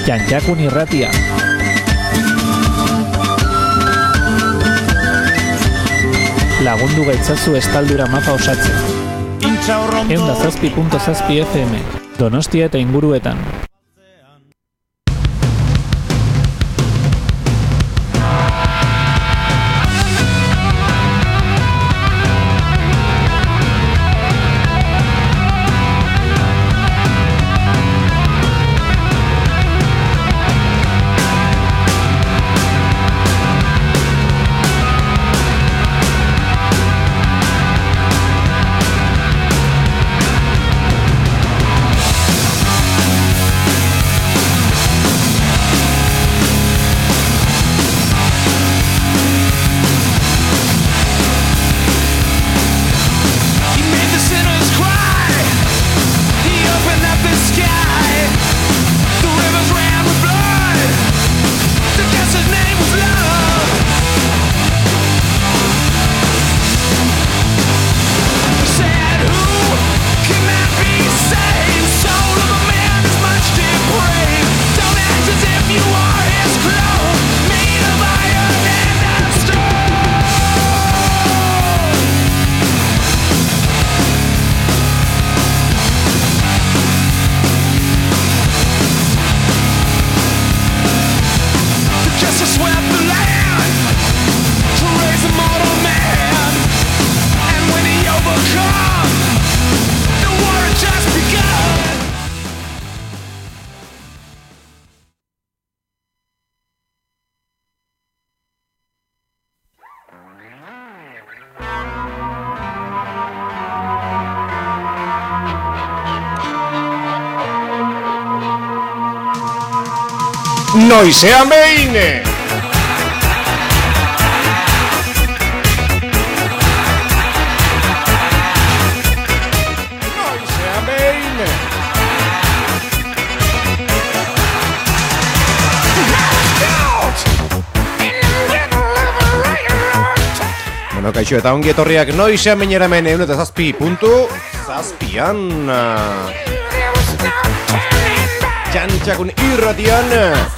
Jantxakun irratia. Lagundu gaitzazu estaldura mapa osatzen. 107.7 FM, Donostia eta inguruetan. Noizean behin! Noizean behin! Bueno, kaixo eta ongi etorriak noizean behin eramen 107.7an Jantxakun irratian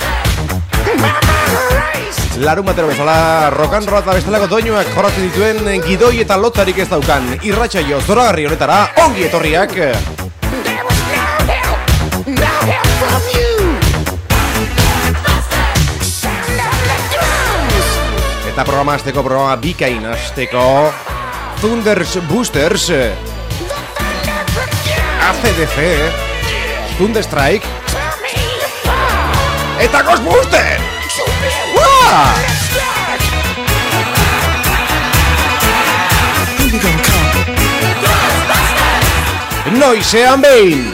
larun batero bezala rokan rola eta bestelako doinuak jorratzen dituen gidoi eta lotzarik ez daukan irratsaio zoragarri honetara ongi etorriak. Eta programa hasteko, programa bikain hasteko Thunders Boosters ACDC Thunderstrike eta Ghostbuster! Wow! Noizean behin!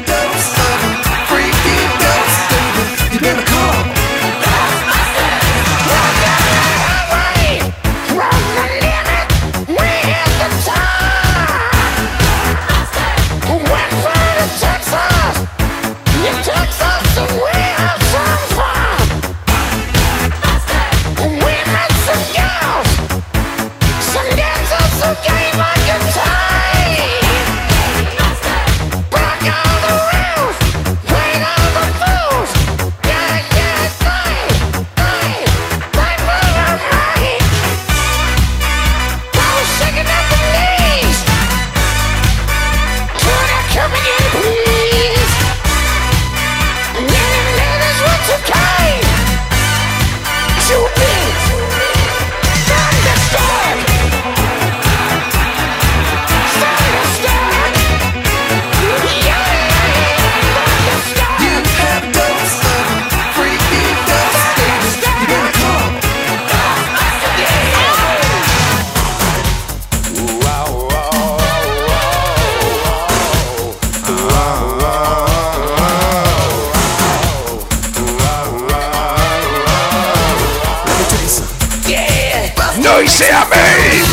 Noizean behin!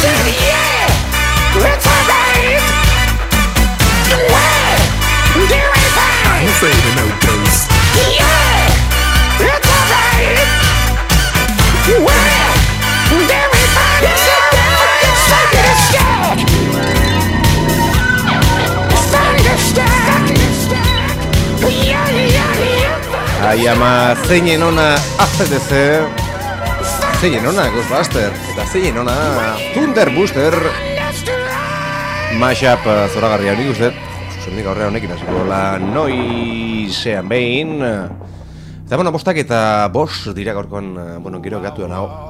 I'm afraid of no ghosts. Ai ama, zeinen ona ACDC, zeinen ona Ghostbuster, eta zeinen ona Thunder Booster. Mashup zoragarria nik uste, zuzendik aurrera honekin hasiko la noisean behin. Eta bueno, bostak eta bost dira gaurkoan, gero gatu da nago.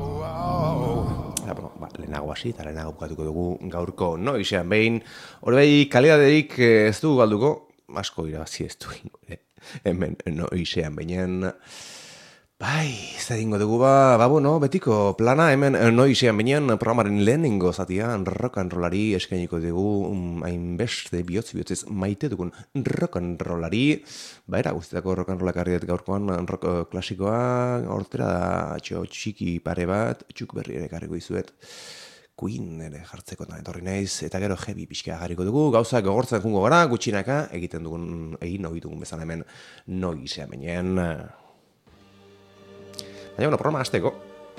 Lehenago hasi eta lehenago bukatuko dugu gaurko noisean behin. Hore bai, kalidaderik ez dugu galduko, asko irabazi ez du hemen noisean behinean. Bai, ez da dingo dugu betiko plana hemen noisean behinean programaren lehenengo zatian rock and rollari eskainiko dugu hainbeste bihotz maite dugun rock and rollari. Era guztietako rock and rollak harriet gaurkoan rock klasikoa hortera da txiki pare bat, txuk berri ere karriko izuet. Queen ere jartzeko etorri naiz, eta gero heavy pixka jarriko dugu, gauzak gogortzen jungo gara, gutxinaka egin ohi dugun bezala hemen noisean behinean. Baina, programa hasteko.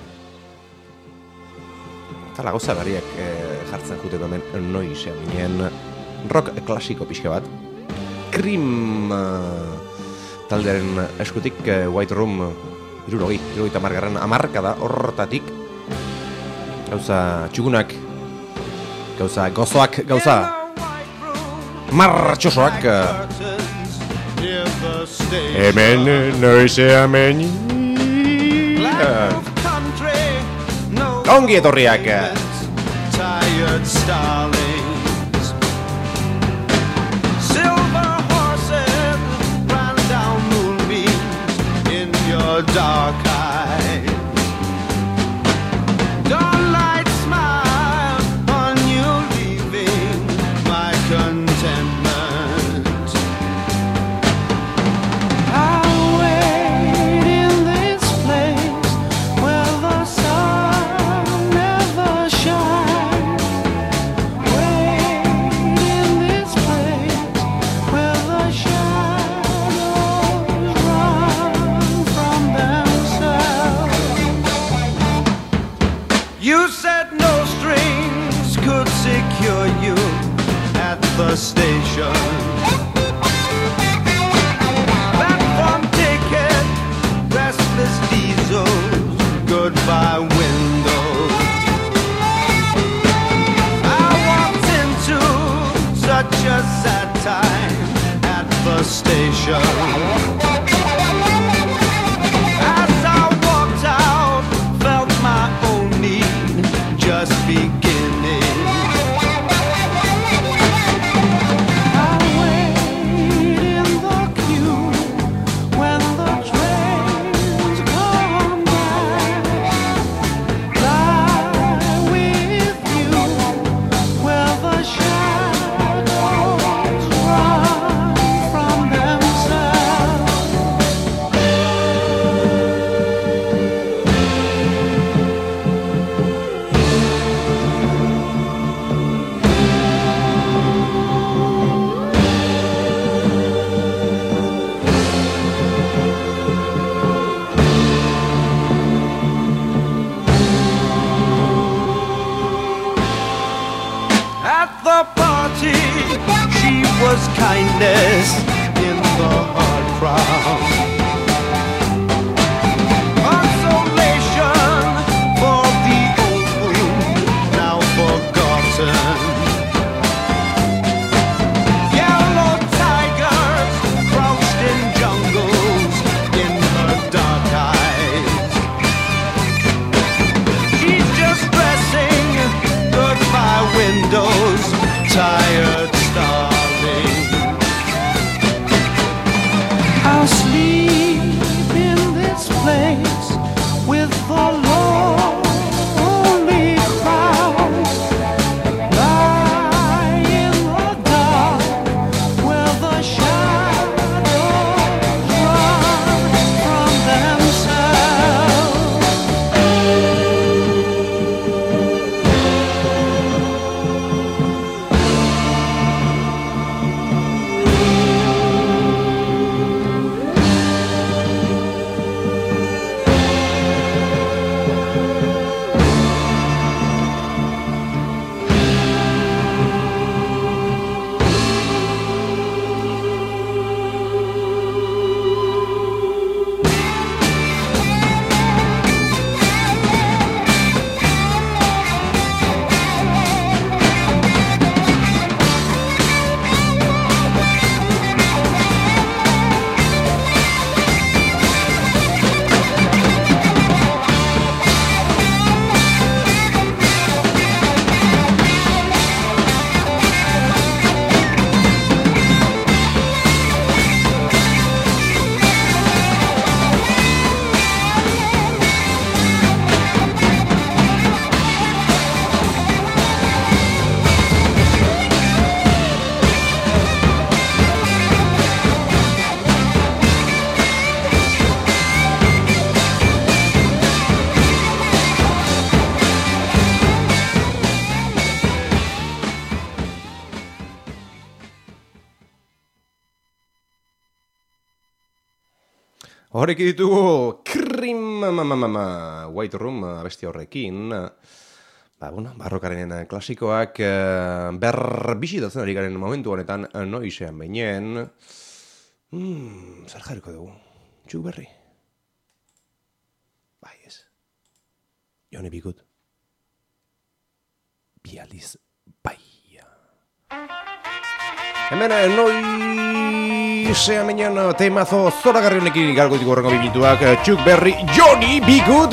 Eta gauza berriak jartzen juteko hemen noisean behinean rock klasiko pixka bat. Cream taldearen eskutik White Room 70 hamarkada hortatik. Gauza txukunak, gauza gozoak, gauza martxosoak. Hemen noisean behinean ongi etorriak. Dark eyes, dawnlight smile on you, leaving my contentment. I'll wait in this place where the sun never shines. Wait in this place where the shadows run from themselves. You said no strings could secure you at the station. Platform ticket, restless diesels, goodbye windows. I walked into such a sad time at the station. As I walked out, felt my own need just beginning. I wait in the queue when the trains come back. Lie with you where the shadows run from themselves. At the party, she was kindness in the hard crowd. Consolation for the old wound now forgotten. Yellow tigers crouched in jungles in her dark eyes. She's just dressing goodbye windows, tired, starving. I'll sleep in this place with the lonely crowd. Lie in the dark where the shadows run from themselves. Horrek ditugu White Room abesti horrekin. Barrokaren klasikoak bisitatzen ari garen momentu honetan noizean beinen. Zer jarriko dugu? Chuck Berry? Bai ez. Johnny B. Good. Bializ bai. Hemen noizean beinen temazo zoragarri honekin galgo ditugu horrengo bibituak Chuck Berry, Johnny B. Good.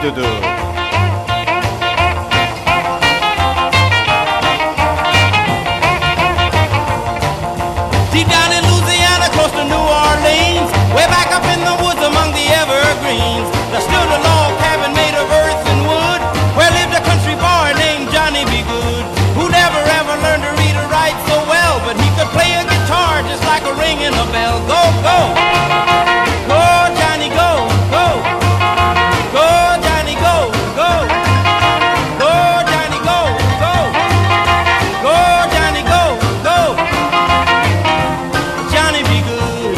Deep down in Louisiana, close to New Orleans, way back up in the woods among the evergreens, there stood a log cabin made of earth and wood, where lived a country boy named Johnny B. Good, who never ever learned to read or write so well, but he could play a guitar just like a ringing a bell. Go, go! Go, Johnny, go, go! Go, Johnny, go, go! Go, Johnny, go, go! Go, Johnny, go, go! Johnny B. Good.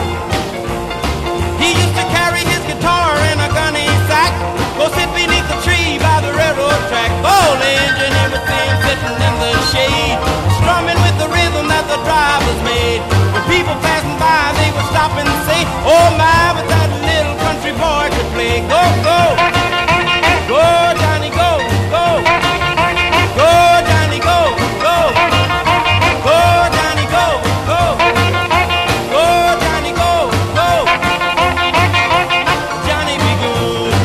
He used to carry his guitar in a gunny sack, go sit beneath the tree by the railroad track. Oh, the engine and everything sitting in the shade, strumming with the rhythm that the drivers made. When people passing by, they would stop and say, oh my, but that little country boy could play. Go, go! Go, Johnny, go, go! Go, Johnny, go, go! Go, Johnny, go, go! Go, Johnny, go, go! Johnny B. Good.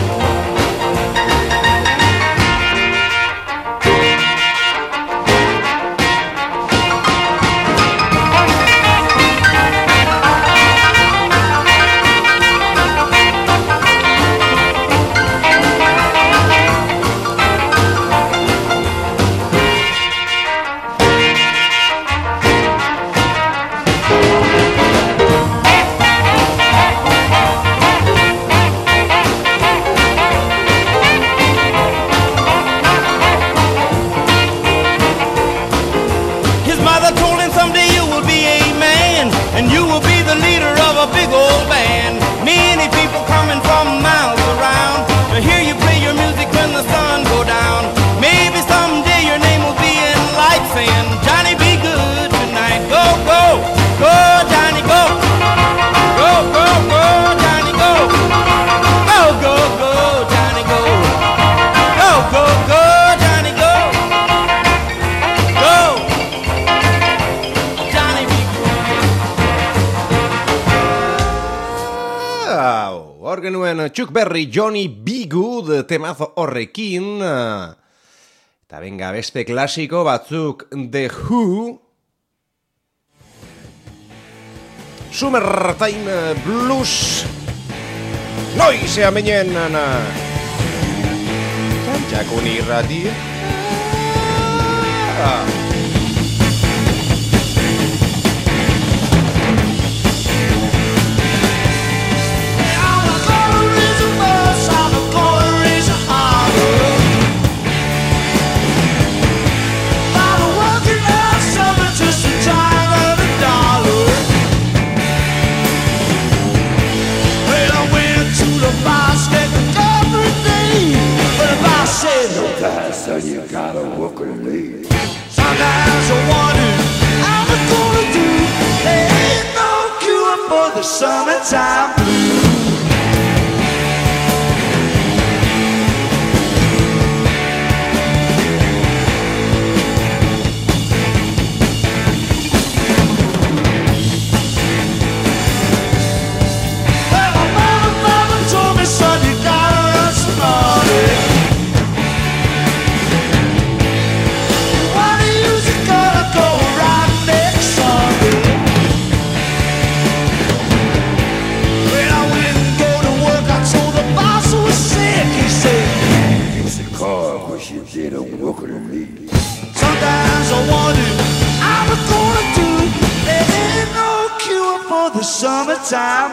His mother told him someday you will be a man, and you will be the leader of a big old band. Many people coming from miles around to hear you play your music when the sun go down. Maybe someday your name will be in lights saying, Johnny B. Good tonight. Go, go, go, Johnny, go. Go, go, go, Johnny, go. Go, go, go, Johnny, go. Go, go, go, Johnny, go. Go. Johnny B. Hor genuen Chuck Berry, Johnny B. Good temazo horrekin. Eta benga beste klasiko batzuk The Who, Summertime Blues, noizean benen Txantxakun irratia. So you gotta work and leave. Sometimes I wonder how I'm gonna do. There ain't no cure for the summertime blues. Well, my mama told me, son, you gotta run smarter. Why the music gonna go right next Sunday? When I went and go to work, I told the boss who was sick. He said, Fix the car, cause you didn't work and leave. sometimes I wonder how I'm gonna do. There ain't no cure for the summertime.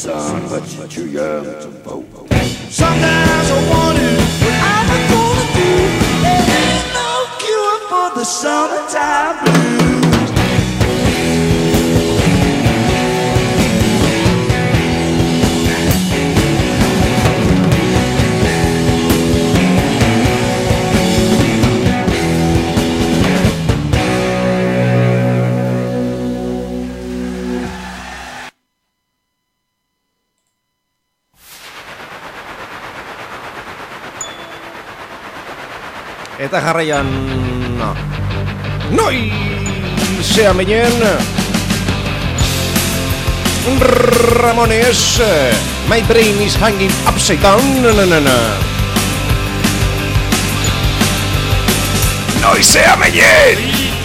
son, but you're too young to vote. Sometimes I wonder what I'm gonna do. There ain't no cure for the summertime blues. Eta jarraian Noizean binen Ramones My brain is hanging upside down Noizean binen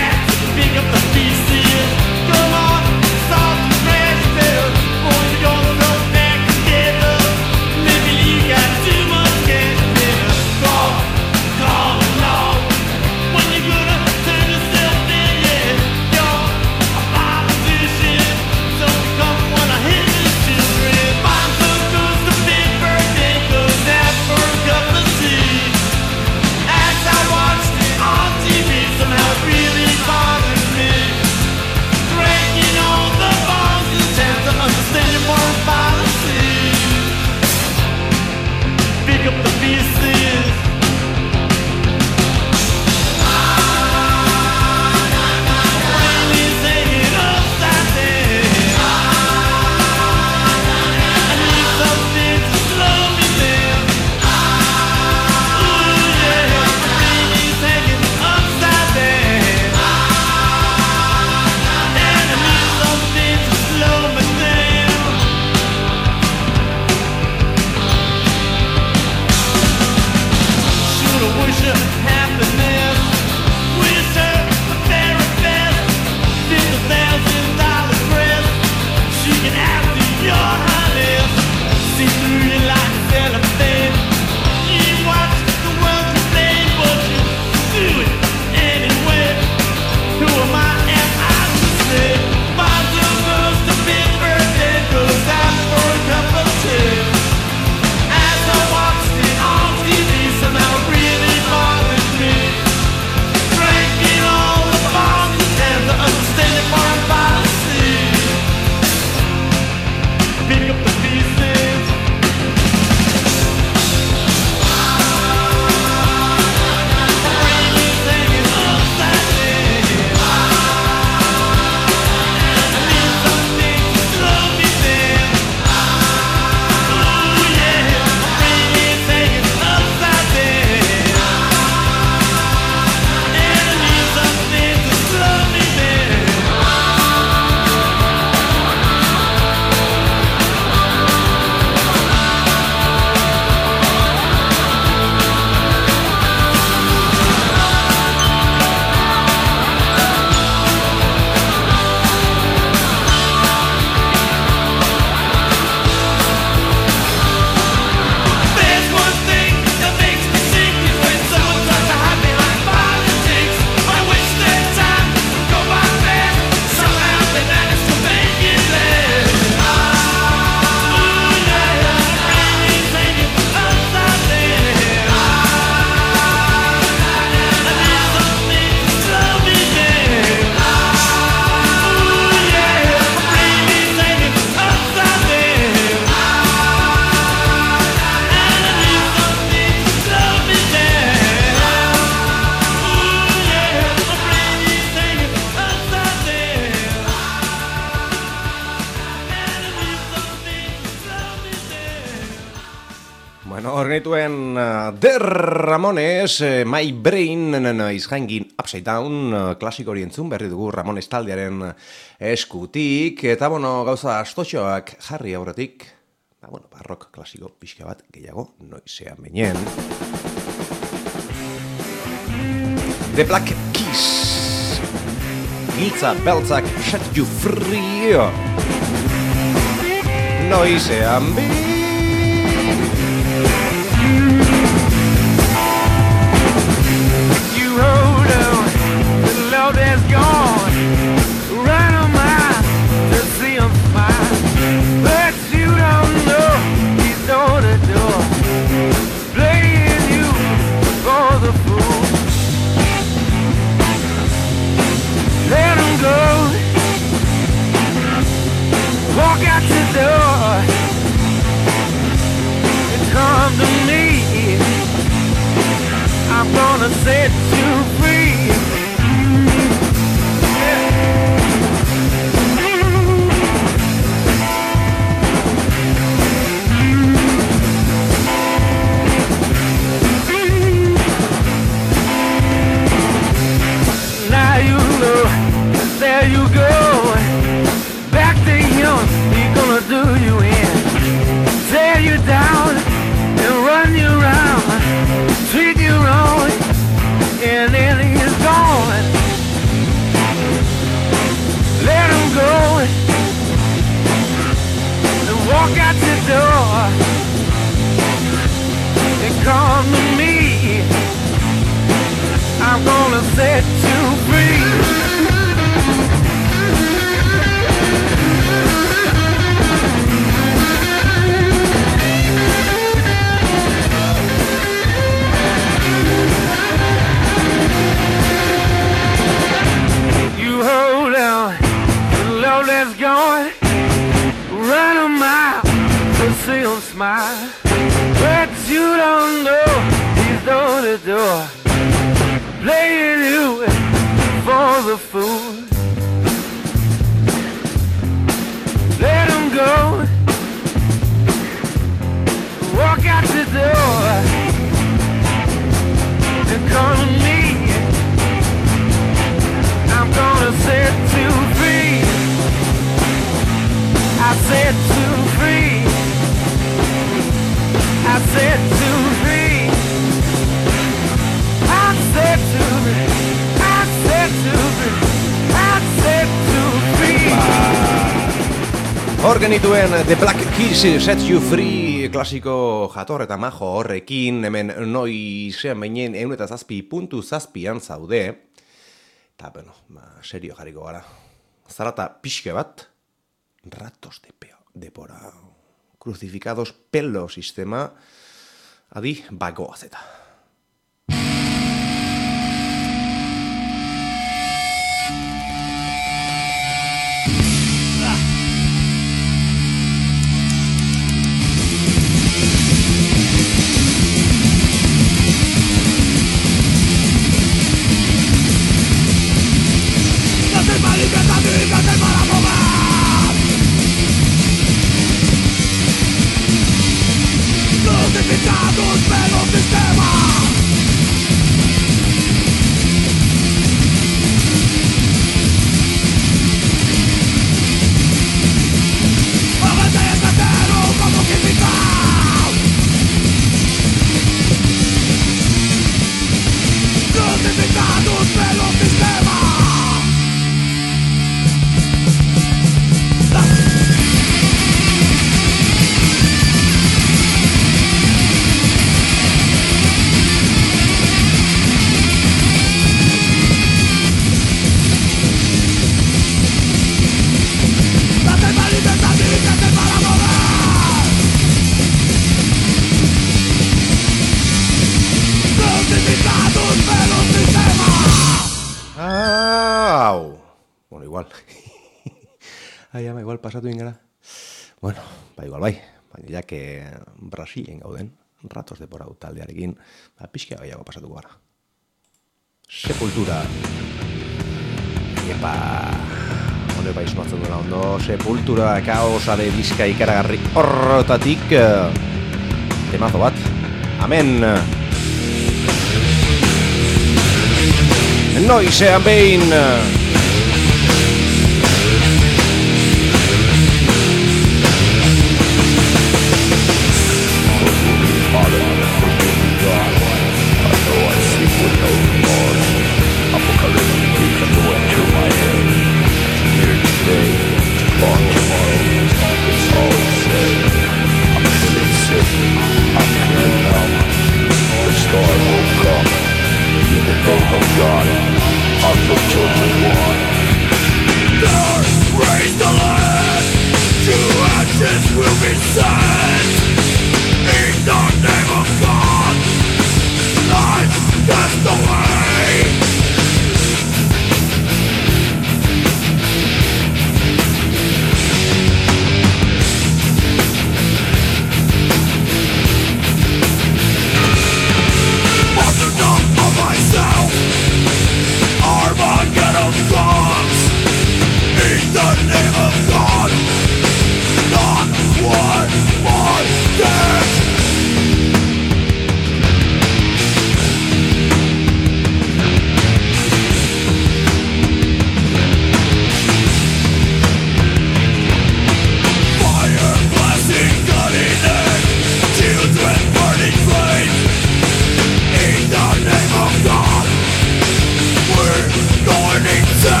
Horretuen The Ramones, My Brain is Hanging Upside Down, klasiko hori entzun berri dugu Ramones taldearen eskutik, eta gauza astotxoak jarri aurretik, rock klasiko pixka bat gehiago noizean beinen. The Black Keys, Giltza beltzak set you free, noizean beinen. That's gone. Run a mile to see him smile. But you don't walk out the door and come to me. I'm gonna set you free. Now you know, there you go. Back to him, he's gonna do you in, tear you down and run you around, treat you wrong, and then he's gone. Let him go and walk out the door and come to me. I'm gonna set you free. You hold on, the love that's gone, run a mile to see him smile, but you don't know he's door to door, playing you for the fool. Let him go, walk out the door and come to me. I'm gonna set you free. I set you free. I set you free. I set you free. I set you free. I set you free. Hor genituen The Black Keys Set You Free klasiko jator eta majo horrekin, hemen noizean beinen 107.7an zaude. Eta, bueno, serio jarriko gara. Zarata pixke bat, ratos de pora, crucificados pelo sistema, adi bagoaz eta. Crucificados pelo sistema. Avance este cero como química. Crucificados pelo sistema. Bueno, igual. Ama, igual pasatu ingara. Bueno, igual bai. Baina ja que Brasilen gauden, ratos de porau taldearekin, pixka gehiago pasatuko gara. Sepultura. Epa, honek bai sumatzen duela ondo. Sepultura, kaosa de bizka ikaragarri horrotatik. Temazo bat. Amen. Noizean behin.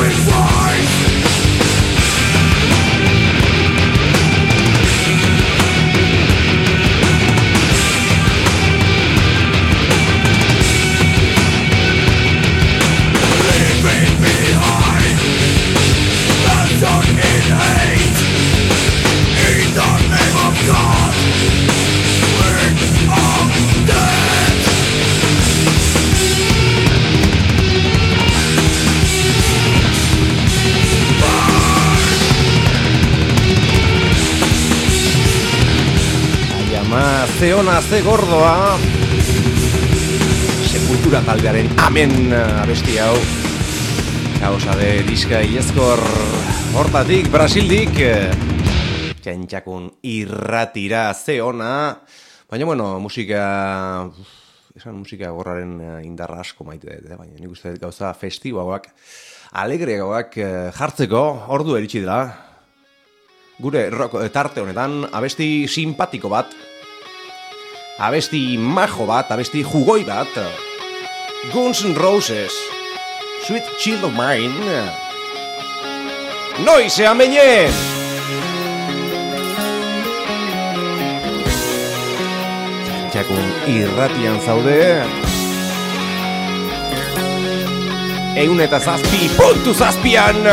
Ze ona, ze gordoa. Sepultura taldearen amen abesti hau. Kausa de diska iezkor hortatik, Brasildik. Txantxakun irratira, ze ona. Baina, bueno, musika gorraren indarra asko maite dut, baina nik uste gauza festiboak, alegreagoak jartzeko ordu eritsi dela. Gure rock tarte honetan, abesti simpatiko bat, abesti majo bat, abesti jugoi bat, Guns N' Roses, Sweet Child of Mine, Noize amenez! Txakun irratian zaude, 107.7an!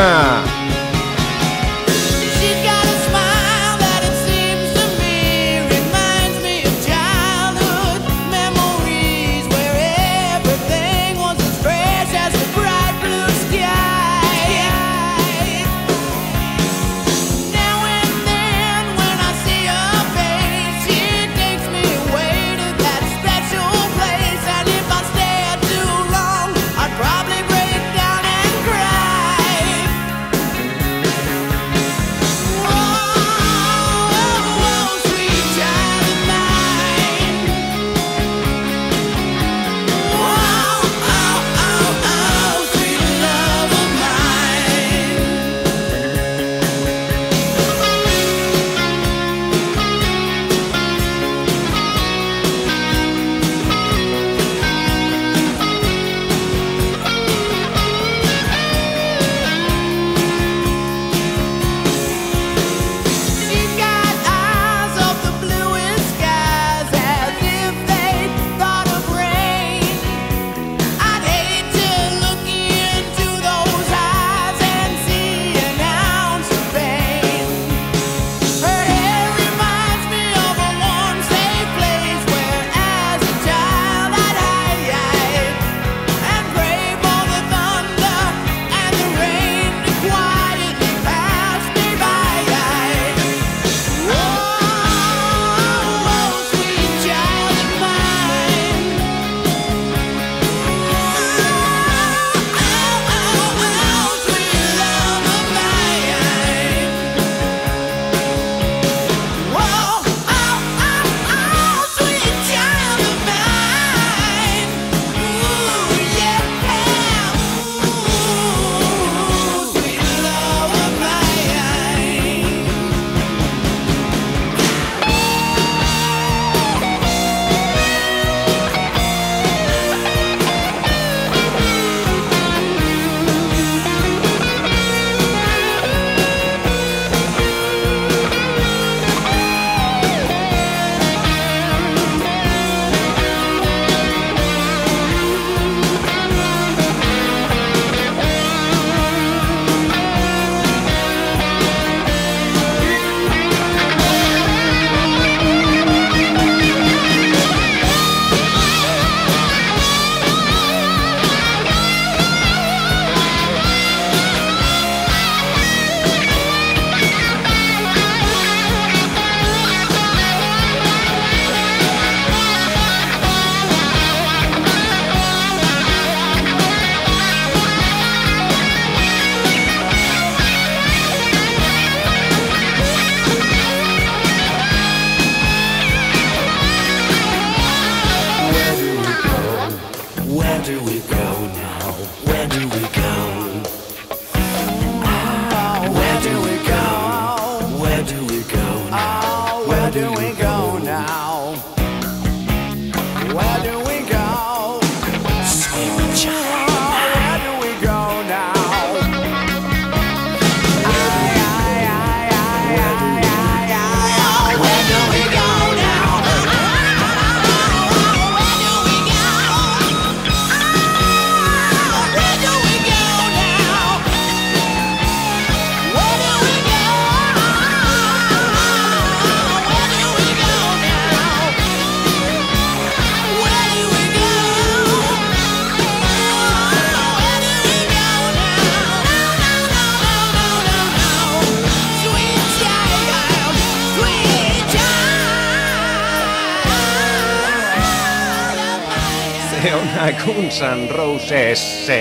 Guns N' Roses.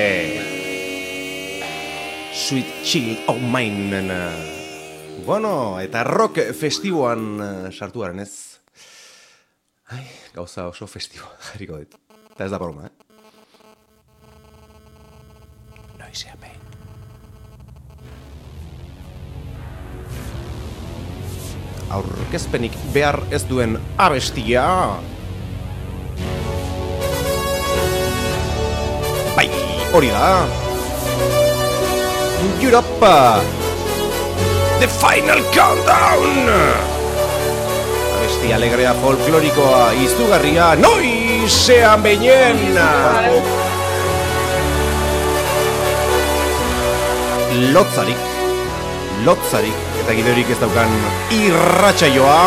Sweet Child of Mine. Bueno, eta rock festiboan sartu garen ez. Ai, gauza oso festiboa jarriko dit. Eta ez da broma, Noisea behin. Aurkezpenik behar ez duen abestia. Bai, hori da. Europa. The Final Countdown. Abestia alegrea folklorikoa izugarria noisean beinen. Lotzarik eta gidorik ez daukan irratsaioa.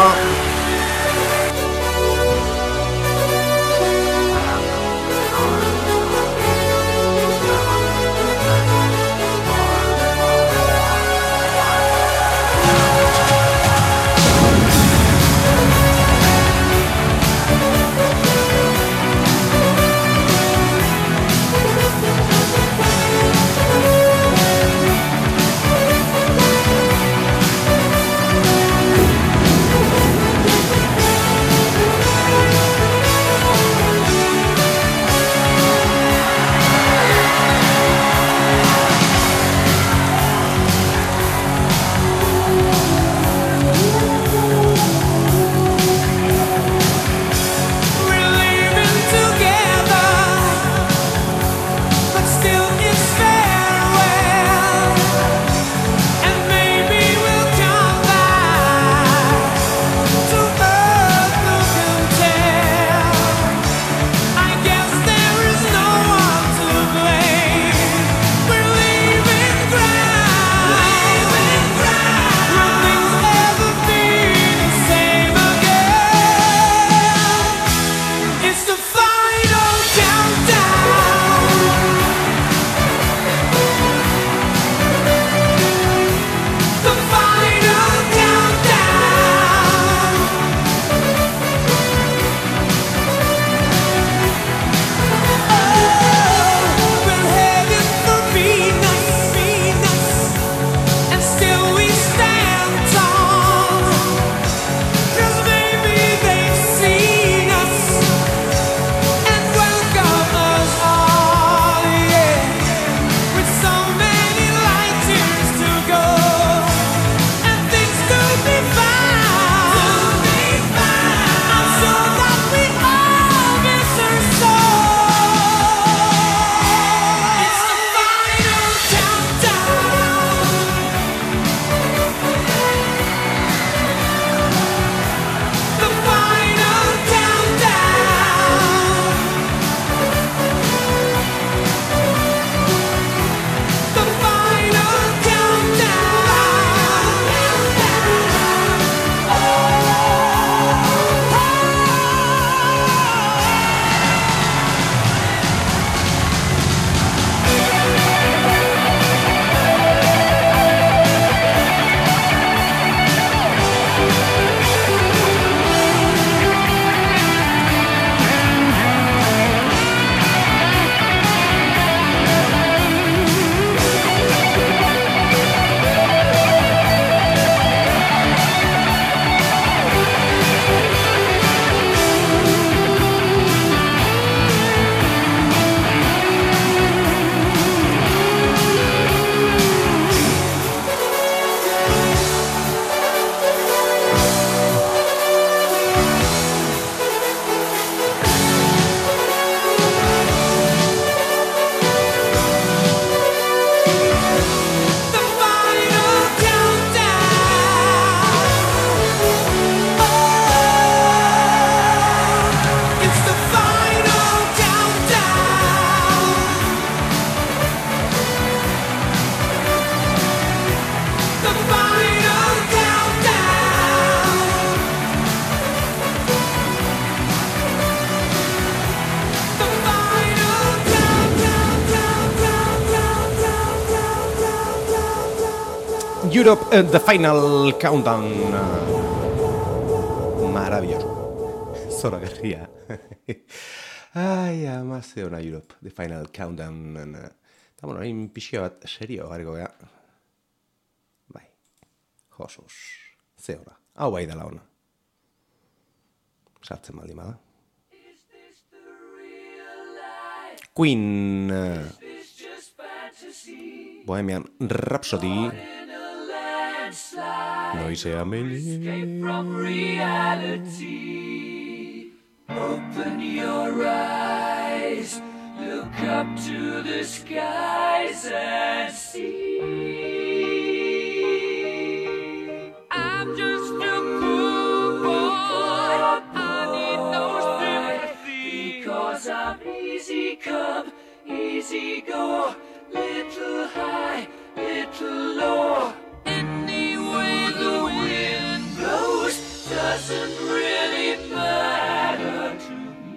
Europe, The Final Countdown. Maravilloso. Zoragarria. Ai, ama, ze hona Europe, The Final Countdown. Eta, bueno, hain pixka bat serio garriko gea. Bai, josus, ze hona. Hau bai dela hona. Sartzen maldi bada. Queen, Bohemian Rhapsody, Noise Escape from reality. Open your eyes, look up to the skies and see. I'm just a poor boy, I need no sympathy, because I'm easy come, easy go, little high, little low. Any way the wind blows doesn't really matter to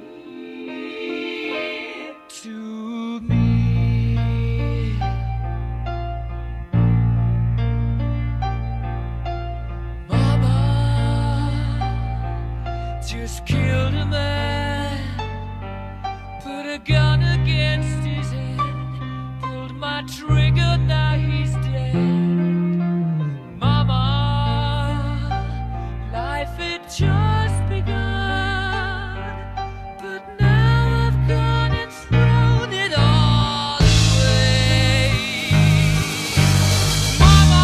me. To me. Mama just killed a man, put a gun against his head, pulled my trigger, now he's dead. Mama, life had just begun, but now I've gone and thrown it all away. Mama,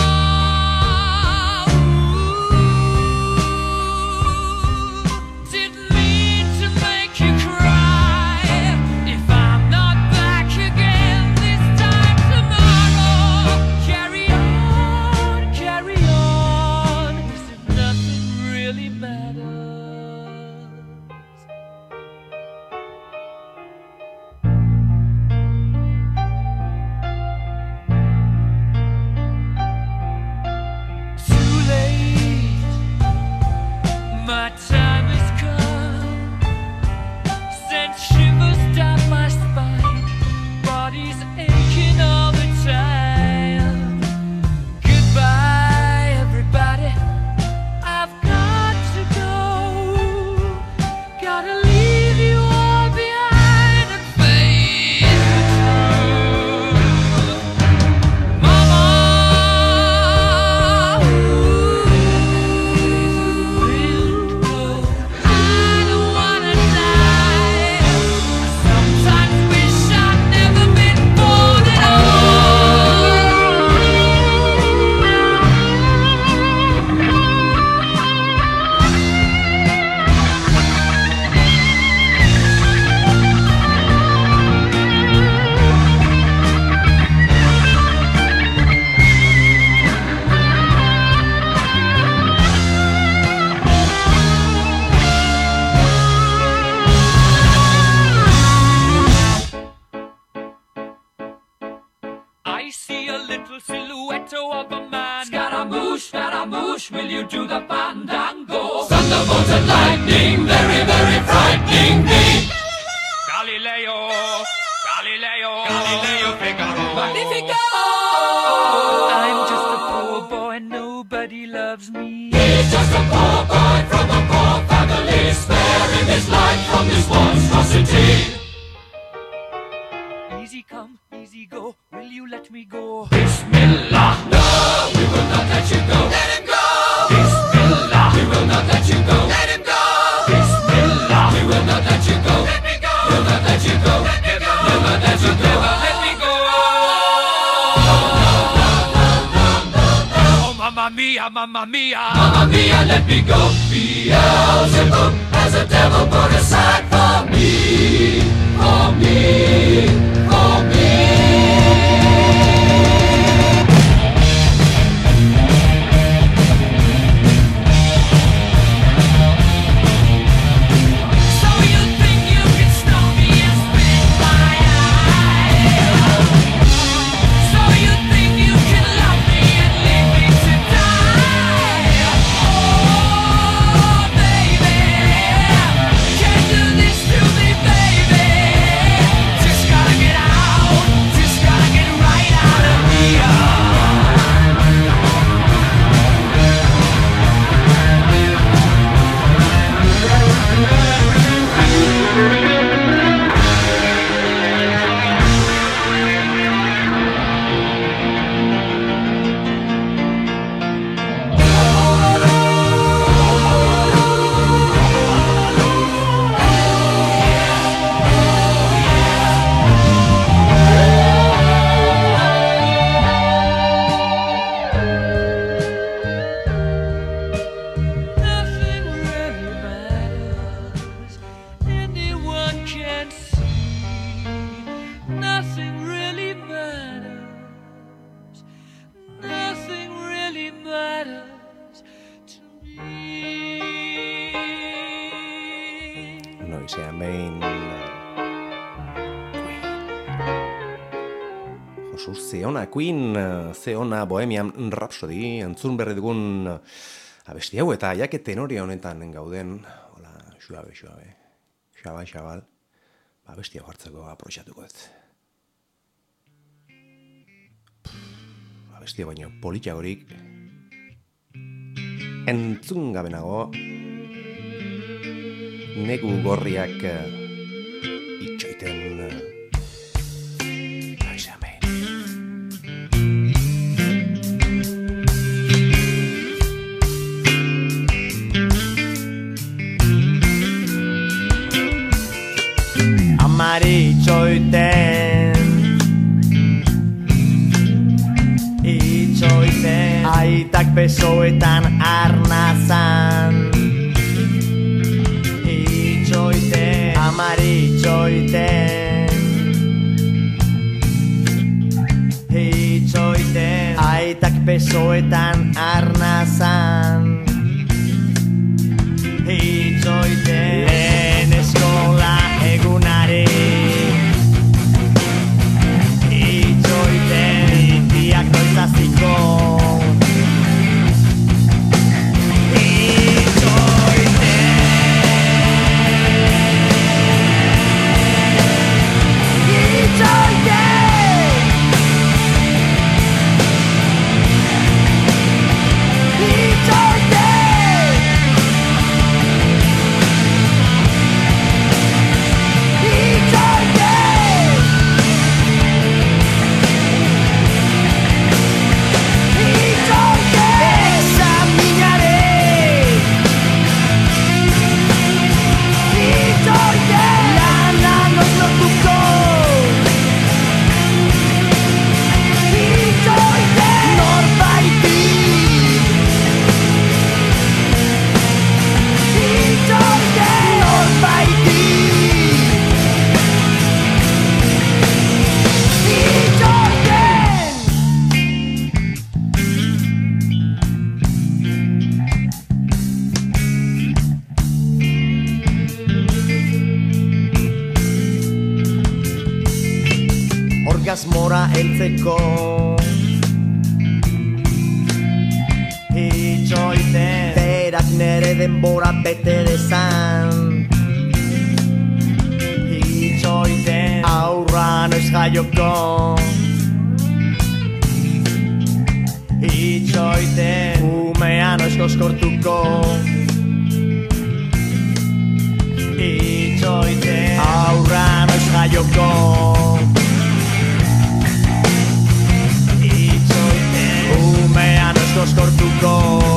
didn't mean to make you cry. If I'm not back again this time tomorrow, carry on, as if nothing really matters. Too late, my time has come. Sent shivers down my spine, body's aching all the time. Goodbye, everybody, I've got to go. Gotta leave you all behind and face the truth. Mama, I don't wanna die. I sometimes wish I'd never been born at I see a little silhouette of a man. Scaramouche, will you do the fandango? Thunderbolts and lightning, very, very frightening me. Galileo, Figaro. Magnifico! I'm just a poor boy, nobody loves me. He's just a poor boy from a poor family, sparing his life from this monstrosity. Easy come, easy go, will you let me go? Bismillah, no, we will not let you go. Let him go! Bismillah, we will not let you go. Let him go! Bismillah, we will not let you go. Let me go! We'll not let you go. Let me go! We'll not let you go. Let me go! Oh, mamma mia, mamma mia. Mamma mia, let me go. Beelzebub has a devil put aside for me. For me, for me. So you think you can stop me and spit my eye? So you think you can love me and leave me to die? Oh, baby, can't do this to me, baby. Just gotta get out, just gotta get right out of Izean behin Josu, zeona Queen, zeona Bohemian Rhapsody, entzun berri dugun abesti hau, eta jake tenoria honetan gauden, hola, xuabe, xabal, abesti hau hartzeko aprobetxatuko dut. Abesti hau baino politxagorik, entzun gabe nago, negu gorriak itxoiten Izean behin. Amari itxoiten aitak besoetan arnazan itxoiten amari itxoiten aitak besoetan arnazan itxoiten lehen eskola egunari itxoiten itiak noizaziko Orgasmora heltzeko itxoiten berak nere denbora bete dezan itxoiten aurra noiz jaioko itxoiten umea noiz koskortuko itxoiten aurra noiz jaioko umea noiz koskortuko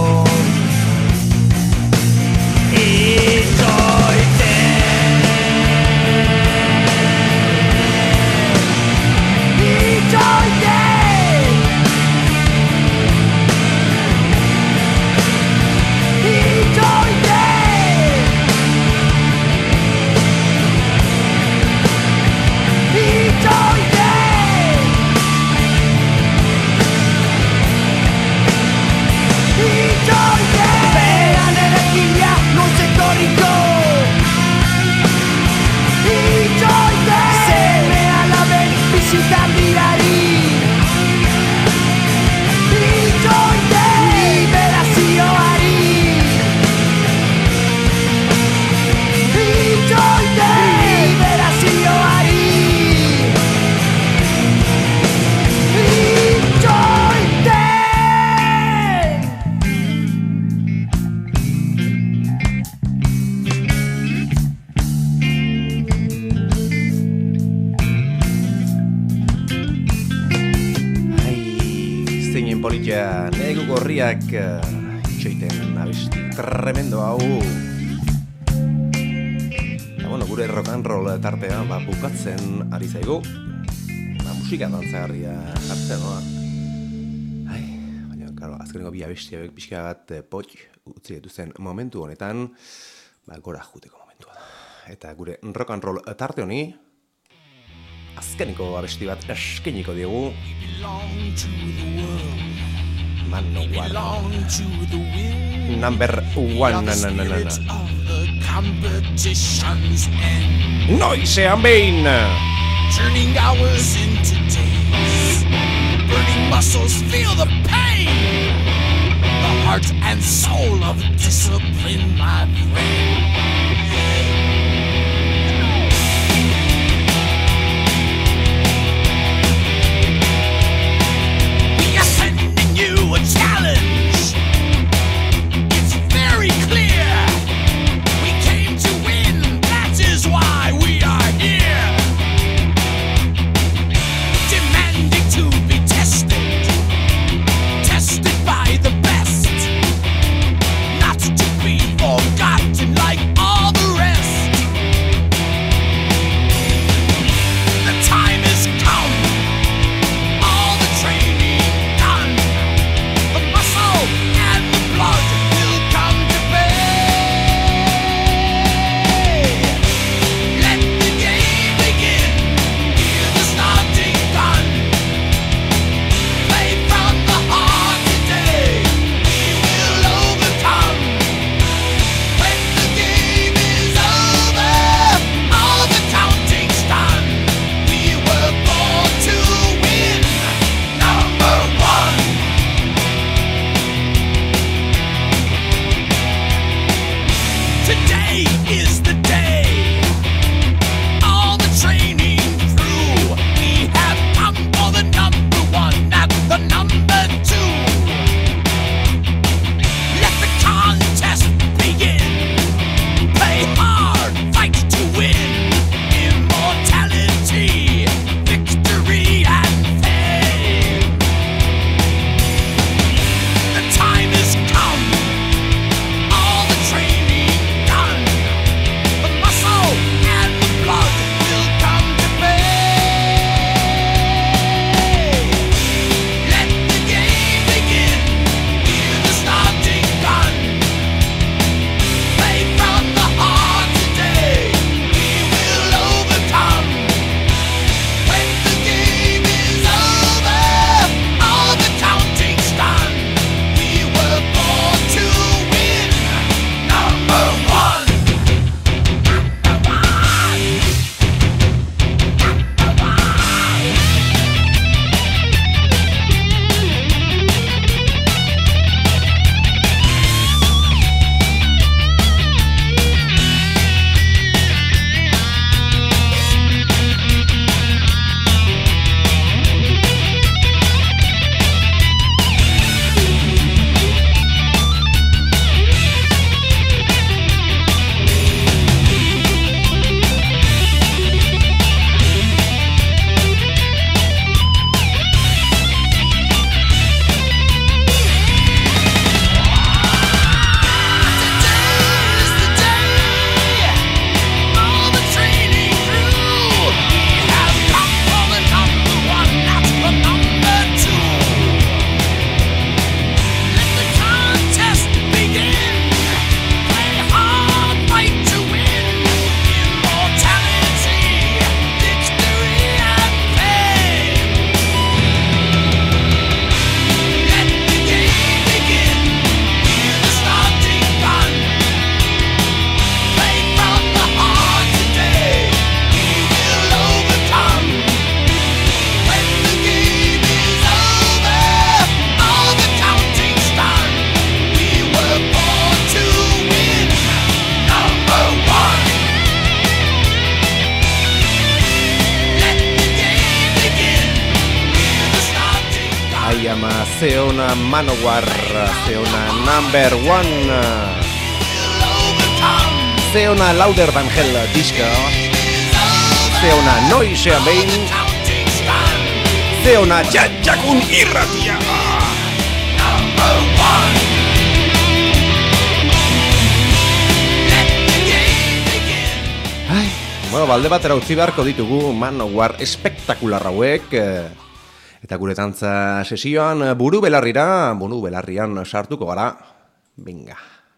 negu gorriak itxoiten abesti tremendo hau. Eta bueno, gure rock and roll tartea bukatzen ari zaigu. Musika dantzagarria jartzen, noa. Baina, karo, azkeneko bi abesti hauek pixka bat potx utzi dituzten momentu honetan, gora juteko momentua da. Eta gure rock and roll tarte honi, azkeneko abesti bat eskeniko diegu. Man no one. Number one. competition's end, Noizean behin! turning hours into days. Burning muscles feel the pain. The heart and soul of discipline, my friend. We are sending you a challenge. It's very clear. We came to win. That is why we are here. Demanding to be tested. Tested by the best. Not to be forgotten like all the rest. The time has come. All the training done. The muscle and the blood will come to pay. Let the game begin. Hear the starting gun. Play from the heart today. We will overcome. When the game is over, all the counting's done. We were born to win. Number one. Today is the day. All the training through. We have come for the number one, not the number two. Let the contest begin. Play hard, fight to win. Immortality, victory and fame. The time has come. All the training done. The muscle and the blood will come to pay. Let the game begin. Hear the starting gun. Play from the heart today. We will overcome. When the game is over, all the counting's done. We were born to win. Number one. Number one. Number one. Today's the day. All the training through. We have come for the number one, not the number two. Let the contest begin. Play hard, fight to win. Immortality, victory and fame. Let the game begin. Hear the starting gun. Play from the heart today. We will overcome. When the game is over, all the counting's done. We were born to win. Number one. Let the game begin. Hear the starting gun. I am a Zeona Manowar, Zeona number one. We'll overcome. Zeona Louder Than Hell diska. Is over. Zeona Noizean behin. Counting's done. Zeona Jatjakun irratia. Number one. Let the game begin. Bueno, balde batera utzi beharko ditugu Manowar espektakular hauek. Eta gure tantza sesioan buru belarrian sartuko gara. Venga.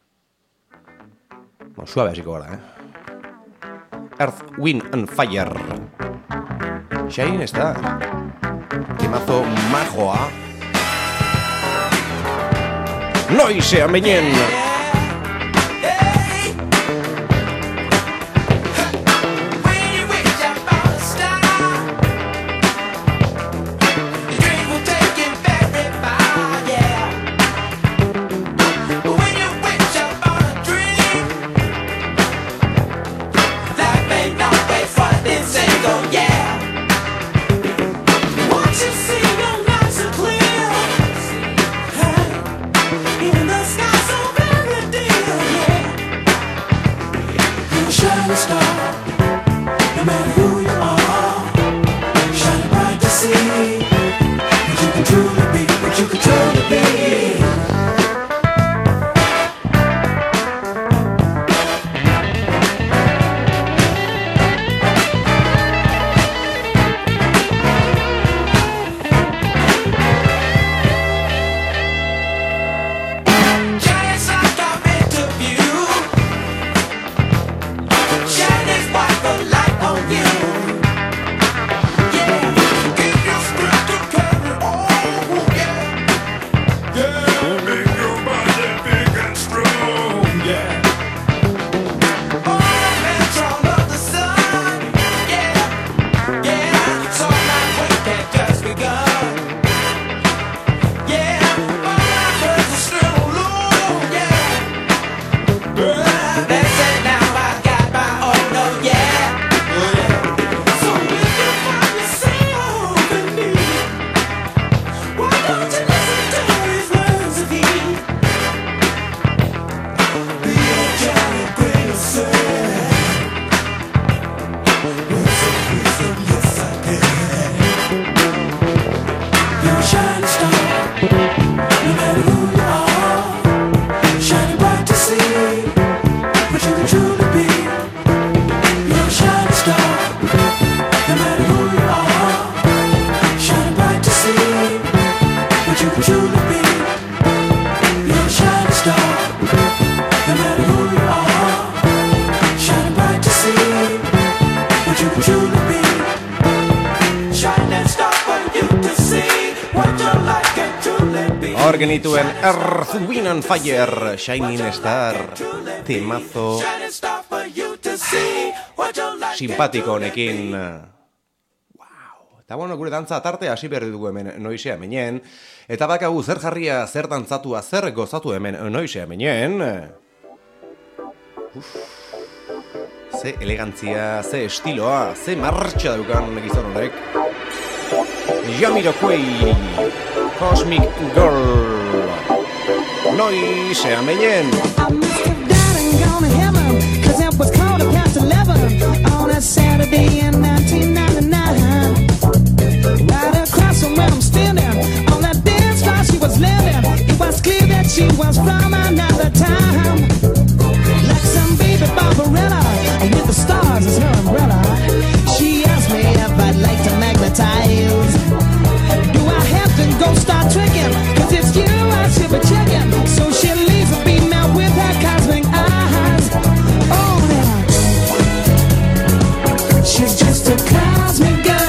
Suabe hasiko gara, Earth, Wind and Fire. Shine está. Temazo majoa. Noizean beinen. But you could truly be. Giants like I'm into view. Shining spotlight on you. Yeah, give your strength to carry on. Yeah, yeah, make your body big and strong. Yeah, all the metron of the sun. Yeah, yeah, so my work had just begun. Yeah, all I heard was still long. Yeah, they say now I got my own. No, yeah. So if you find yourself in need, why don't you listen to his words of heat? Be a giant grain of sand. Words of wisdom, yes I can. You're a shining star, no matter who you are. Shining bright to see what you can truly be. You're a shining star, no matter who you are. Shining bright to see what you can truly be. You're a shining star, no matter who you are. Shining bright to see what you can truly be. Shining star for you to see what your life can truly be. Hor genituen Earth, Wind and Fire, Shining Star, temazo Shining star for you to see what your life can simpatiko honekin. Wow. Eta bueno, gure dantza tarte hasi berri dugu hemen noizea menien. Eta bakagu zer jarria, zer dantzatua, zer gozatu hemen noizea menien. Ze elegantzia, ze estiloa, ze martxa daukan gizon honek. Jamiroquai, Cosmic Girl. Noizea menien. I must have died and gone to heaven, 'cause it was 11:15 on a Saturday in 1999. Right across from where I'm standing, on that dance floor she was living. It was clear that she was from another time. Like some baby Barbarella, with the stars as her umbrella. She asked me if I'd like to magnetize. Do I have to go start tricking? 'Cause it's you I should be checking. So she leaves a beam out with her cosmic eyes. Oh, yeah. She's just a cosmic girl.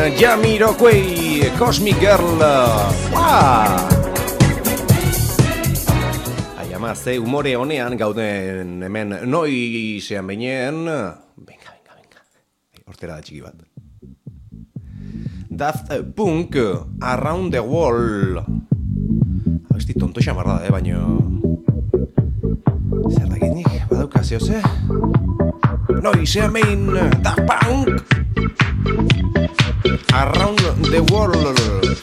Jamiroquai, Cosmic Girl. Aiama, ze umore honean gauden hemen noizean behinean. Venga. Hortera da txiki bat. Daft Punk, Around the World. Abesti tonto xamarra da, baino... Zer dakinik, badaukazio, ze? Noizean behin, Daft Punk, Around the World.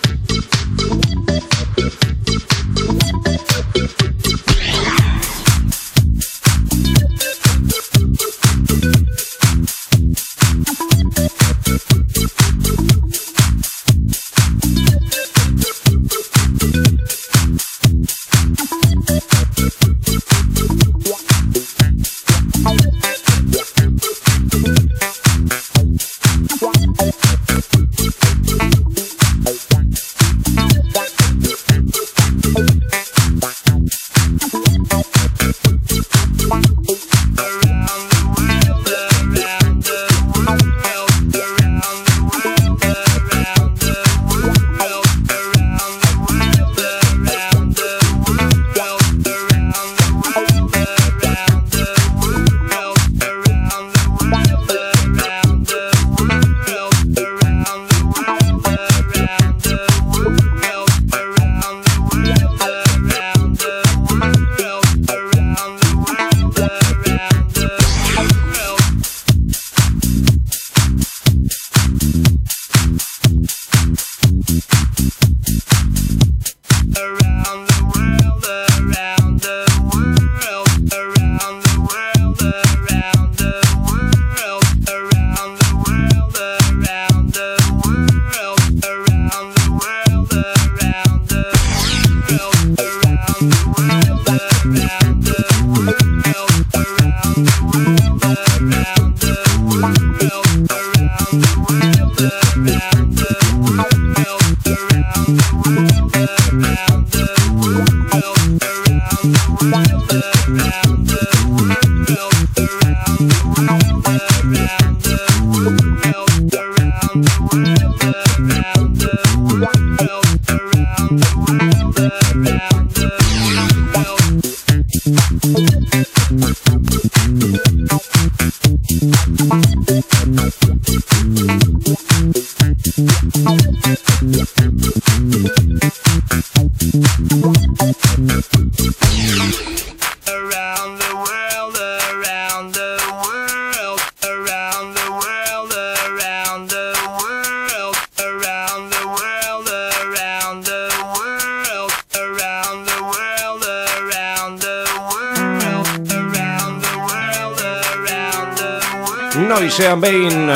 Noizean behin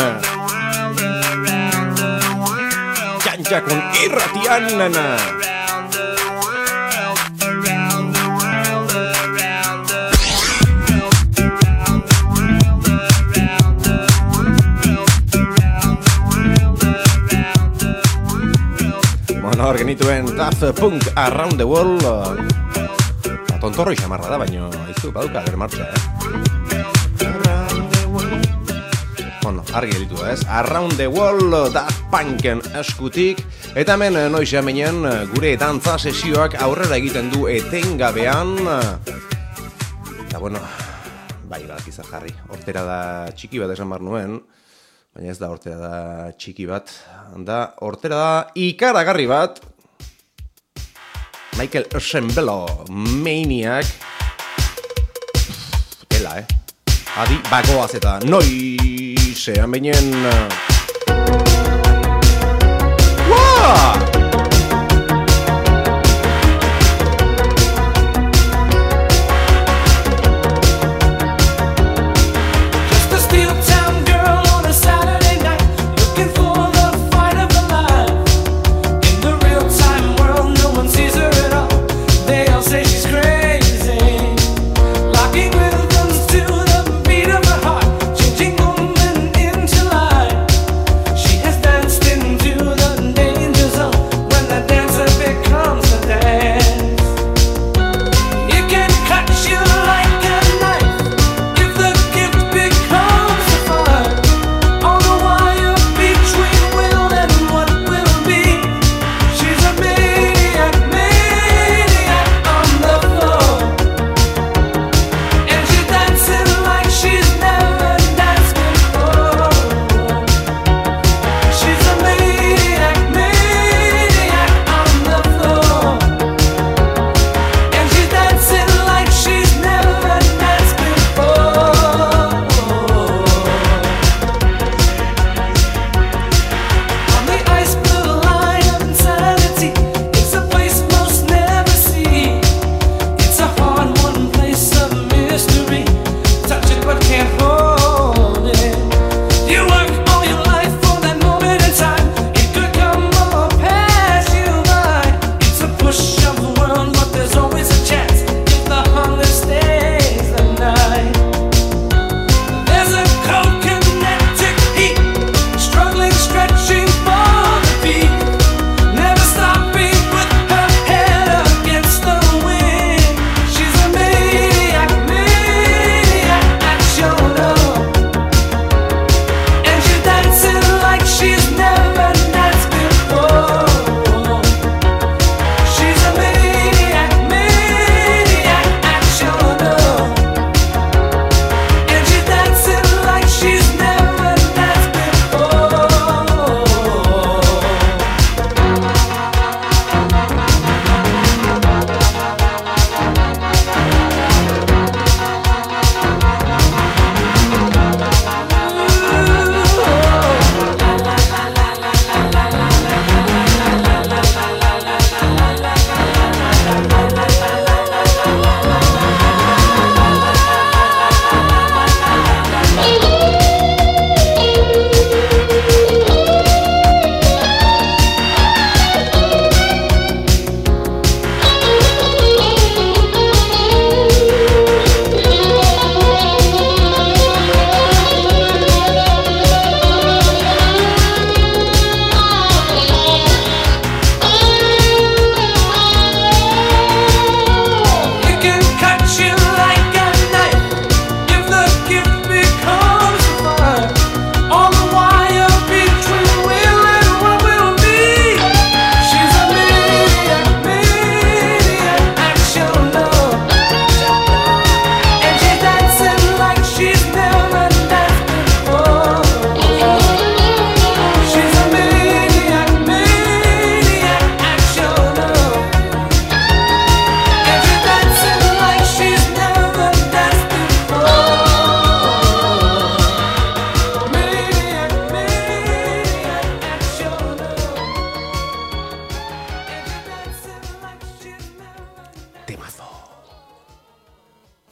Jantxakun irratian Bueno, hor genituen Daft Punk Around the World Tontorroi xamarra da, baino izu baduka ber martxa, Bueno, argi editu da, ez? Around the World Daft Punken eskutik. Eta hemen noizean behinean gure dantza sesioak aurrera egiten du etengabean. Eta bueno, bai badakizar jarri. Hortera da txiki bat esan behar nuen. Baina ez da hortera da txiki bat. Da hortera da ikaragarri bat. Michael Sembello, Maniac. Dela, Adi, bagoaz eta noizean beinen. Just a steel town girl on a Saturday night, looking for the fight of her life. In the real time world, no one sees her at all. They all say she's crazy, locking rhythms to the beat of her heart, changing woman into life. She has danced into the danger zone,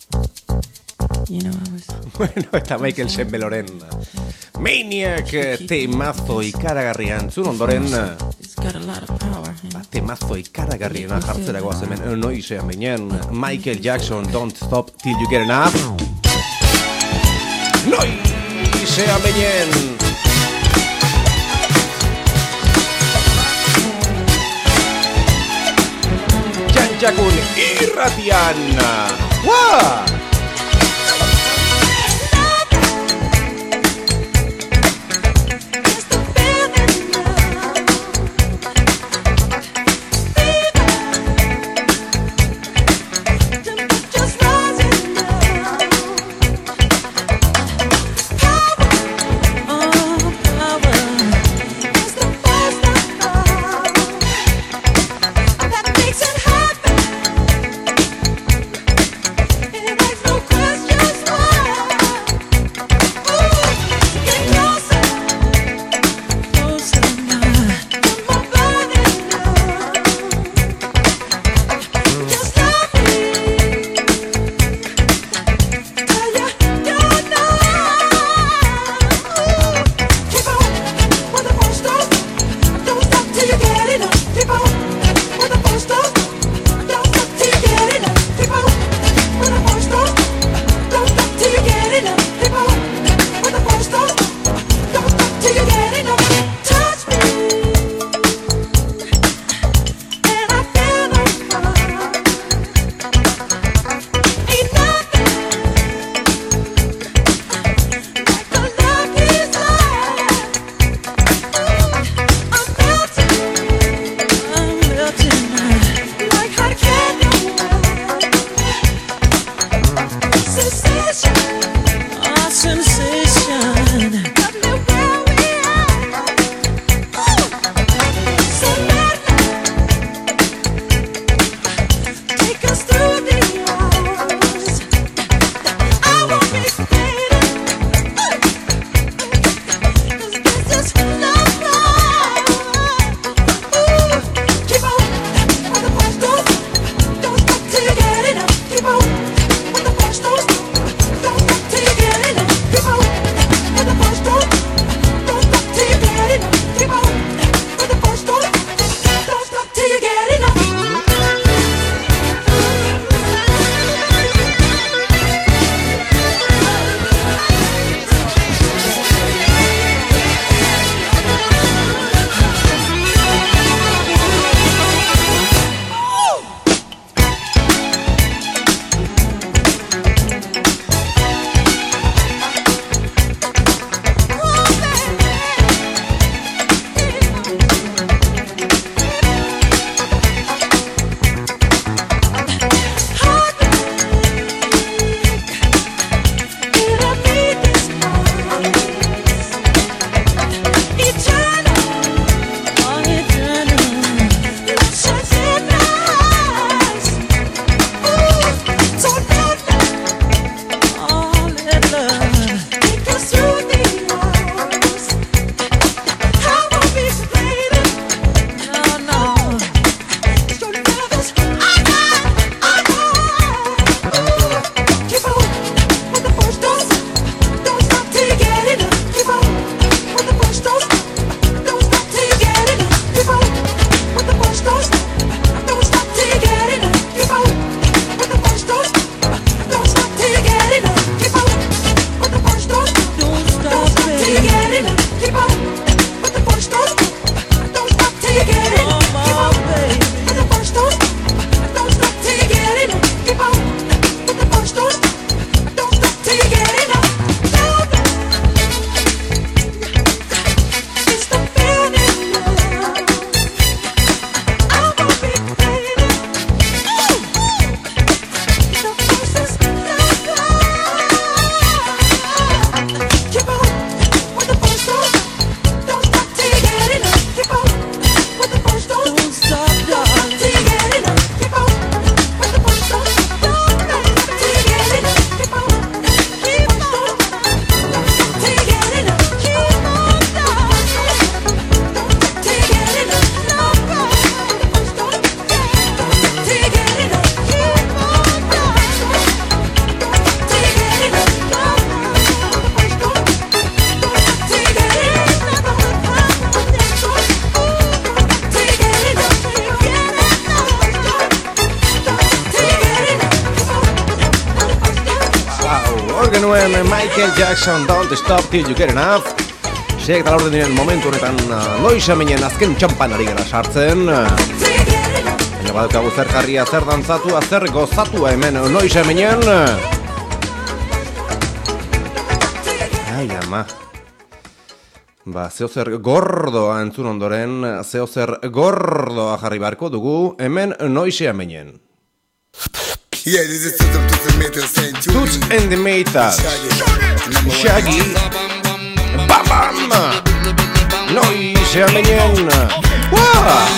You know, I was Bueno, eta Michael Sembeloren Maniac temazo ikaragarria entzun ondoren it's got a lot of power. temazo ikaragarriena jartzeragoa zemen noisean beinen Michael Jackson Don't Stop Till You Get Enough noisean beinen Jantxakun irratian Wah! genuen Michael Jackson, Don't Stop Till You Get Enough. Seek eta laurden diren momentu honetan Noise Aminen azken txampan ari gara sartzen. Baina badaukagu zer jarria, zer dantzatua, zer gozatua hemen Noise Aminen. Ai, ama. Zeozer gordoa entzun ondoren, zeozer gordoa jarri barko dugu hemen Noise Aminen. Yeah, this is Toots and Metal saying Toots and the Metal. Shaggy. Bam bam. Noise Aminen. Wow.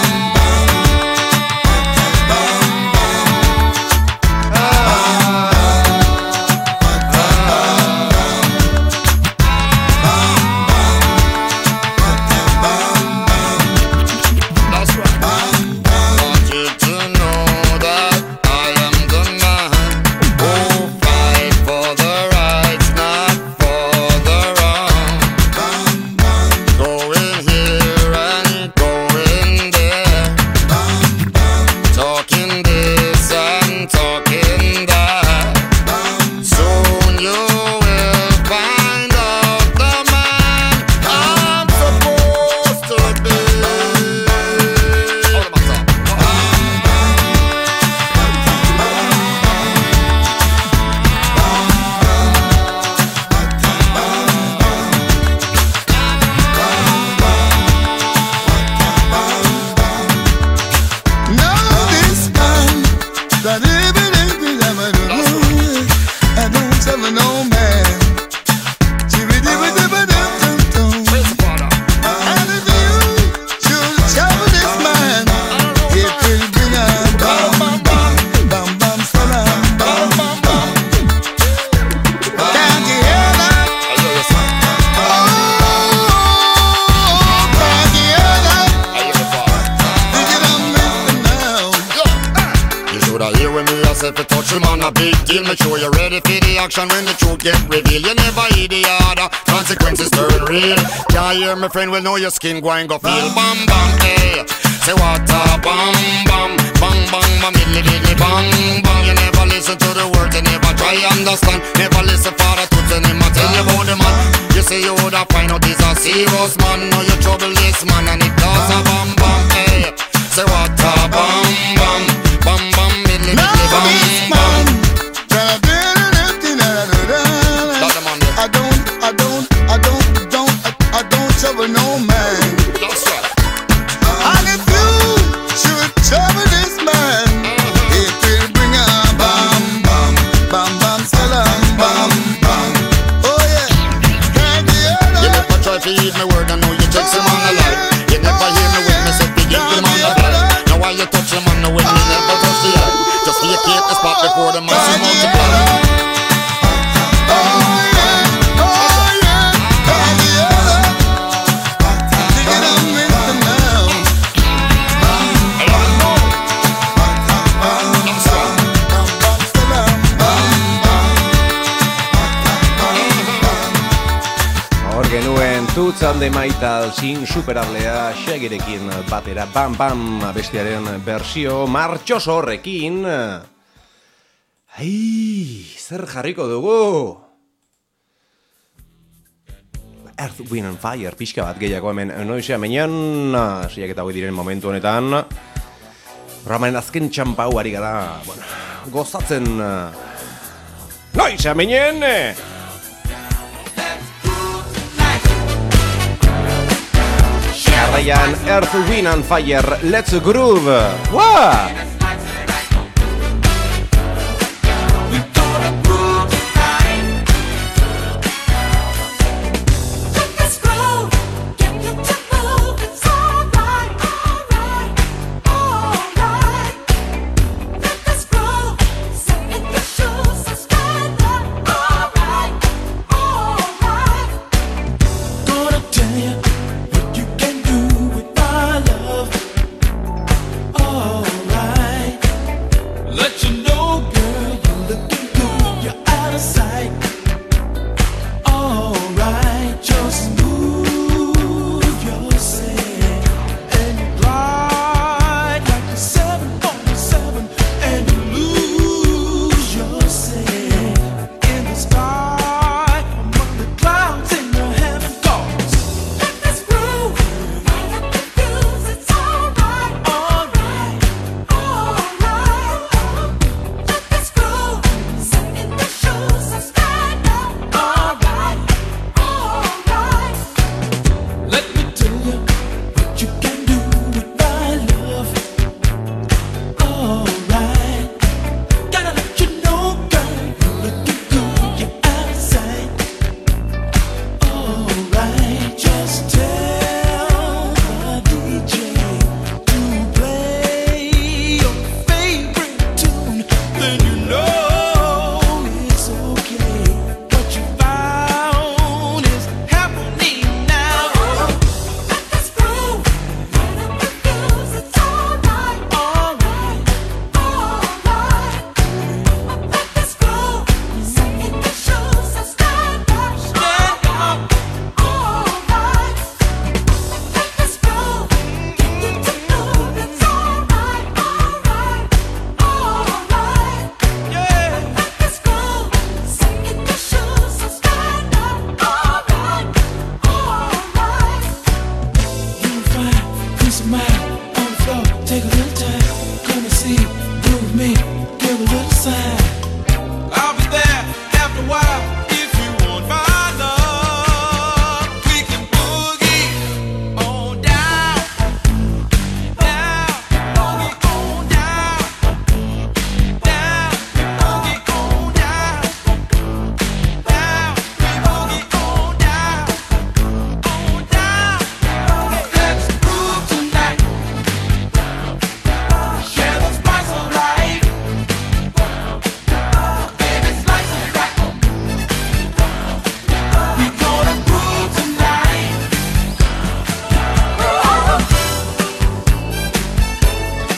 When the truth get revealed, you never hear the order. Consequences turn real. Can't hear my friend, well know your skin going go feel. Bam bam, hey. Say what a bam bam, bang bang, bam, diddly bang bang. You never listen to the word, you never try understand. Never listen for the truth, and never tell you about the man. You say you woulda find out he's a serious man. Now you trouble this man, and it does a bam bam, hey. Say what a bam bam, bam bam, diddly bang bang. I don't trouble no man. And if you should trouble this man, it will bring a bam bam, bam bam, salam bam bam. Oh yeah, can't be other. You never try to eat my word, I know you take some man alive. You never hear me when me say to give the man a blind. Now why you touch the man, now when you never touch the eye. Just vacate the spot before the mass multiply. Toots and the Metal sin superablea Shaggyrekin batera bam bam bestiaren bersio martxoso horrekin. Ai, zer jarriko dugu? Earth, Wind and Fire pixka bat gehiago hemen Noise Aminen. Siak eta hoi diren momentu honetan Ramaren azken txampau ari gara, bueno, gozatzen Noise Aminen. Jarraian Earth, Wind and Fire, Let's Groove. Wow! Star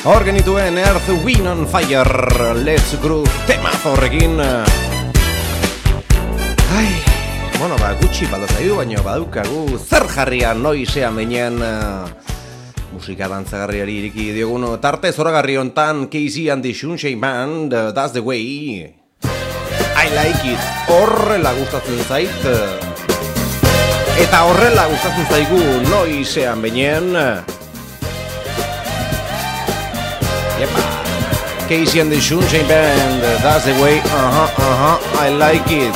Hor genituen Earth, Wind on Fire, Let's Groove, temazo horrekin. Ai, bueno, gutxi balotaidu, baina badaukagu zer jarrian noisean beinen musika dantzagarriari iriki diogun tarte zoragarri hontan Casey and the Sunshine Band, That's the Way. I like it, horrela gustatzen zait. Eta horrela gustatzen zaigu noisean beinen. Yepa. Casey and the Sunshine Band, That's the Way, I like it.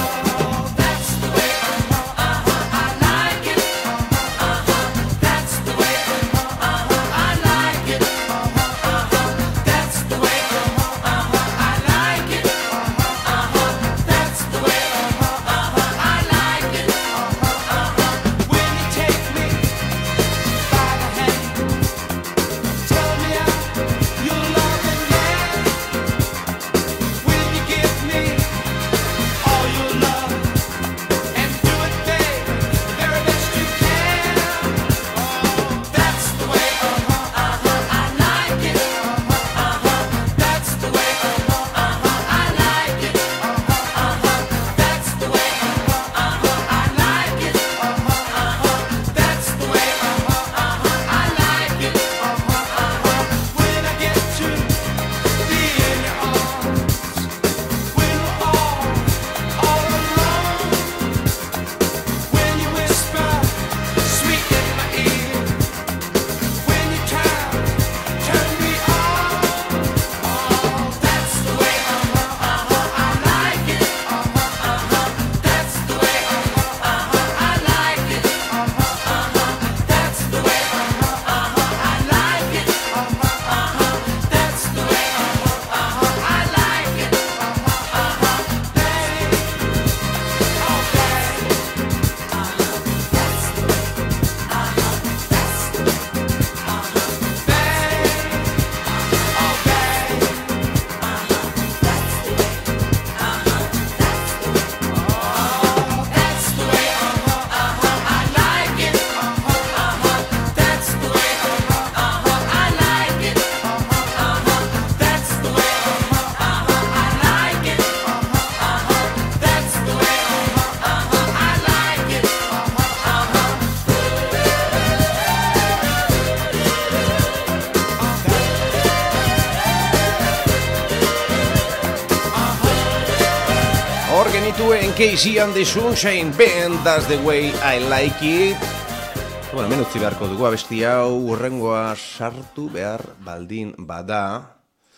Casey and the Sunshine Band, That's the Way I like it. Bueno, hemen utzi beharko dugu abesti hau urrengoa sartu behar baldin bada.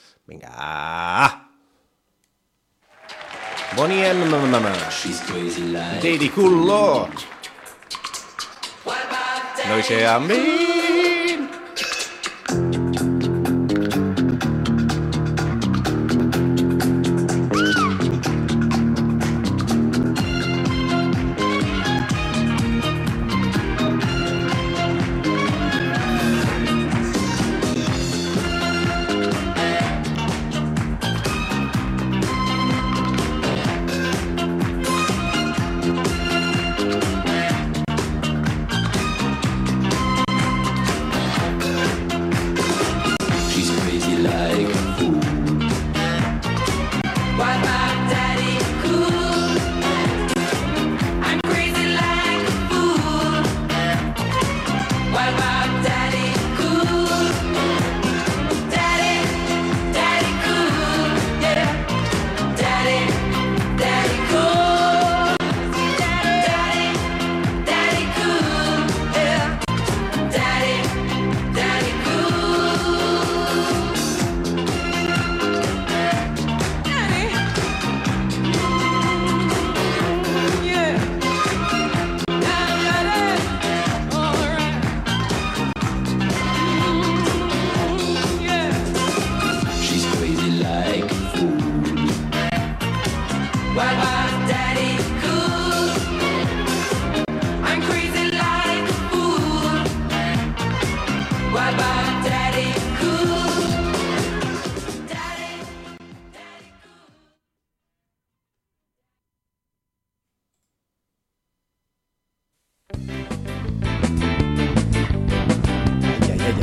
Venga. Bonnie and Mama. Daddy Cool Lord. Noisean behin.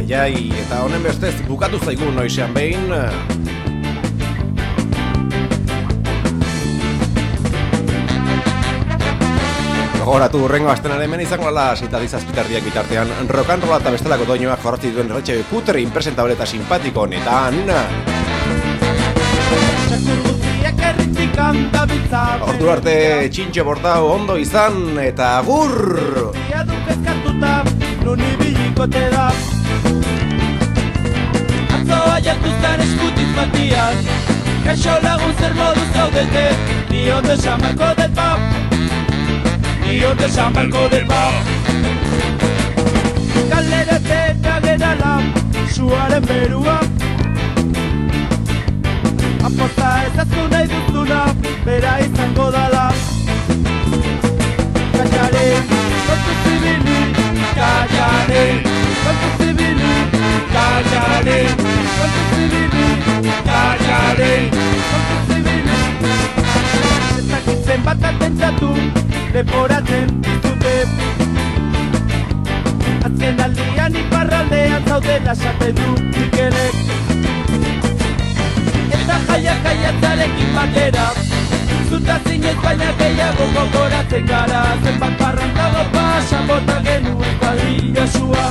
Aiaiai, eta honen bestez bukatu zaigu noizean behin. Gogoratu urrengo astenaren hemen izango ala eta dizazpitardiak bitartean rock'n'rolla eta bestelako doinoak jorratzi duen erretxe putre impresentable eta simpatiko honetan. Ordu arte txintxo bortau ondo izan eta agur! Non ibiliko te da Atzo aiatuztan eskutiz batian Kaixo lagun zer moduz zaudete Ni onde San Marco del Pap Ni onde San Marco del Pap Galerate eta gerala Suaren berua Aposta ezaztu nahi duzuna Bera izango dala Kaixare, kontu zibili Callare, quanto si vivi, callare, quanto si vivi, callare, quanto si vivi. Ezakitzen bat atentzatu, leporatzen ditute. Azken aldian iparraldean zaudela esaten du ikerek. Eta jaiak jaiatzarekin batera, zuta zinez baina gehiago gogoratzen gara. Zenbat parrandago pasan bota genuen kuadrilla sua.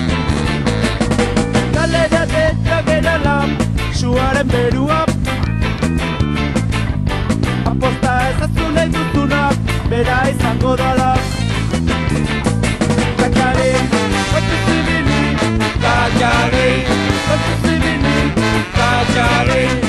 Galera detra gerala, suaren berua. Aposta ezaztu nahi duzuna, bera izango dala. Kakare, kontu zibili, kakare, kontu zibili, kakare.